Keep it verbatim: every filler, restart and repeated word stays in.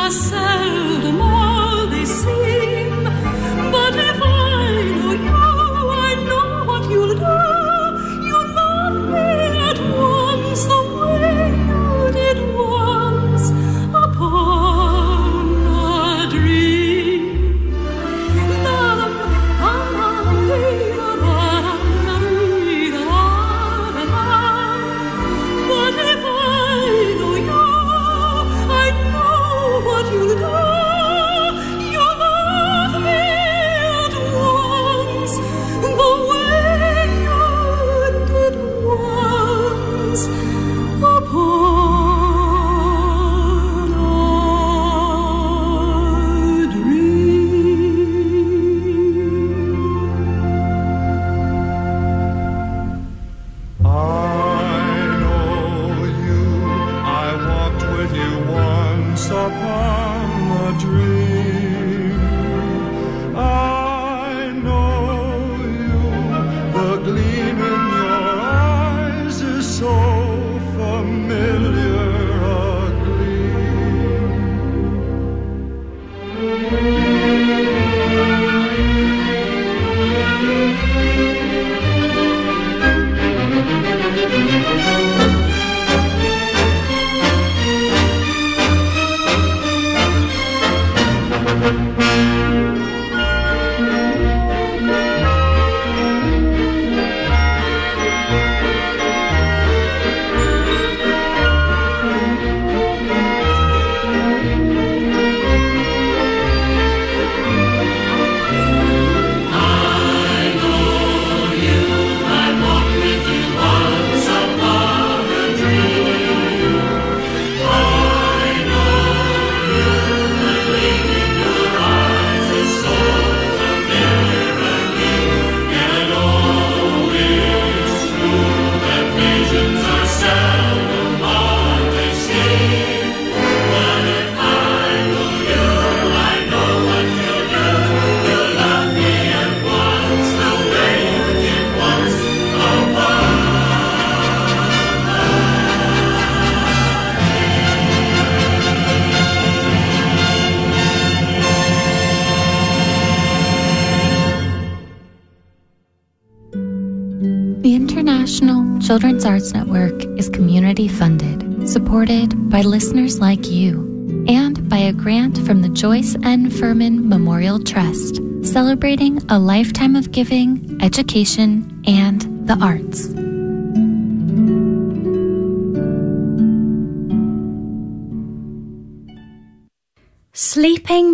seldom all they seem. But if I know you, I know what you'll do. You'll love me at once the way you did once upon a dream. But if I know you, I know what you'll do. You'll love me at once the way you did once upon a dream. I know you, I walked with you once upon a dream. I know you, the gleam in your eyes is so familiar a The International Children's Arts Network is community funded, supported by listeners like you, and by a grant from the Joyce N. Furman Memorial Trust, celebrating a lifetime of giving, education, and the arts. Sleeping